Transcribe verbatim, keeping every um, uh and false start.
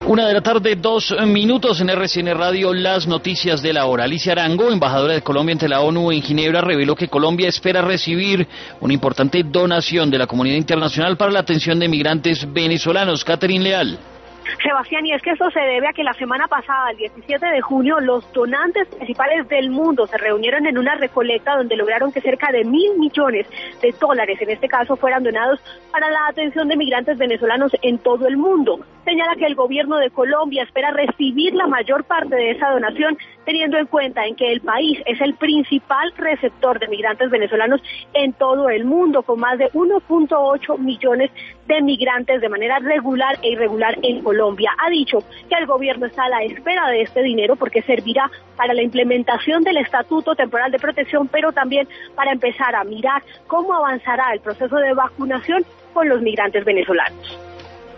Una de la tarde, dos minutos en R C N Radio, las noticias de la hora. Alicia Arango, embajadora de Colombia ante la ONU en Ginebra, reveló que Colombia espera recibir una importante donación de la comunidad internacional para la atención de migrantes venezolanos. Catherine Leal. Sebastián, y es que esto se debe a que la semana pasada, el diecisiete de junio, los donantes principales del mundo se reunieron en una recolecta donde lograron que cerca de mil millones de dólares, en este caso, fueran donados para la atención de migrantes venezolanos en todo el mundo. Señala que el gobierno de Colombia espera recibir la mayor parte de esa donación, teniendo en cuenta en que el país es el principal receptor de migrantes venezolanos en todo el mundo, con más de uno punto ocho millones de migrantes de manera regular e irregular en Colombia. Ha dicho que el gobierno está a la espera de este dinero porque servirá para la implementación del Estatuto Temporal de Protección, pero también para empezar a mirar cómo avanzará el proceso de vacunación con los migrantes venezolanos.